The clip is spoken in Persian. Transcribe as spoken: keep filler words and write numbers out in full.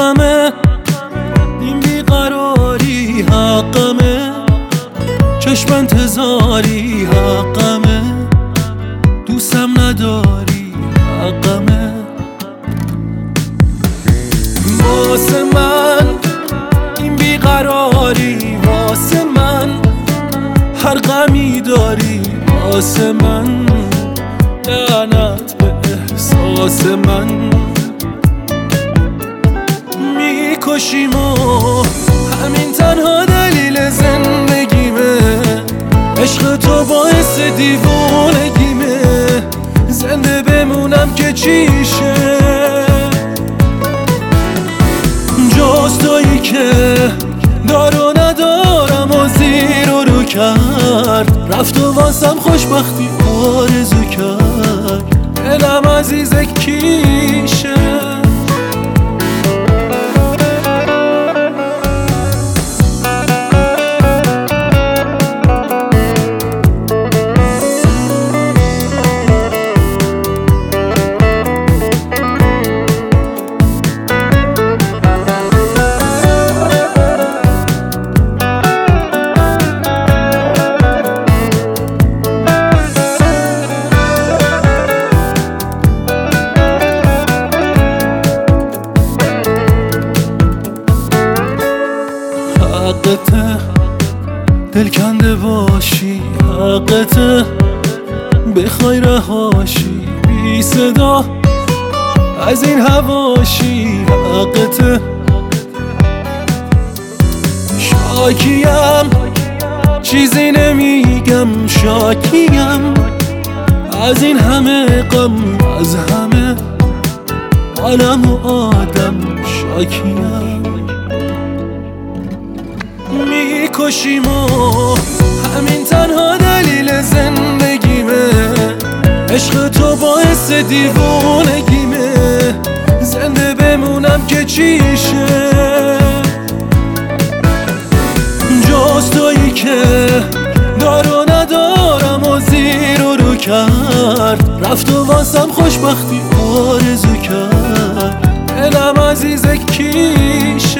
حقمه، این بیقراری حقمه، چشم انتظاری حقمه، دوستم نداری حقمه. واسه من این بیقراری، واسه من هر غمی داری، واسه من لعنت به احساس من. میکشیم و همین تنها دلیل زندگیمه، عشق تو باعث دیوونگیمه، زنده بمونم که چیشه، جز تویی که دارو ندارم و زیر و رو کرد، رفت و واسم خوشبختی آرزو کرد، دلم عزیز کیشه. حقته دل کنده باشی، حقته بخوای رهاشی بی صدا از این هواشی، حقته شاکیم چیزی نمیگم، شاکیم از این همه غم، از همه عالم و آدم شاکیم. میکشیم و همین تنها دلیل زندگیمه، عشق تو باعث دیوونگیمه، زنده بمونم که چیشه، جز تویی که دارو ندارم و زیر و رو کرد، رفت و واسم خوشبختی آرزو کرد، دلم عزیز کیش.